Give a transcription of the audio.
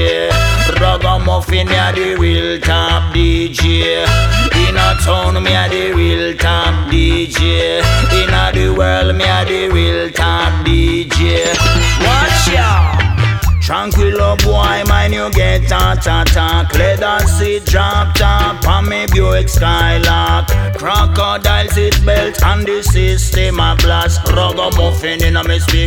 DJ. Ragamuffin, me a the real top DJ. In a town, me a the real top DJ. In a the world, me a the real top DJ. Watch ya. Tranquilo boy, mine you get ta-ta-ta. Leather seat drop top on me Buick Skylark. Crocodile seat belt and the system a blast. Ragamuffin in a me speak.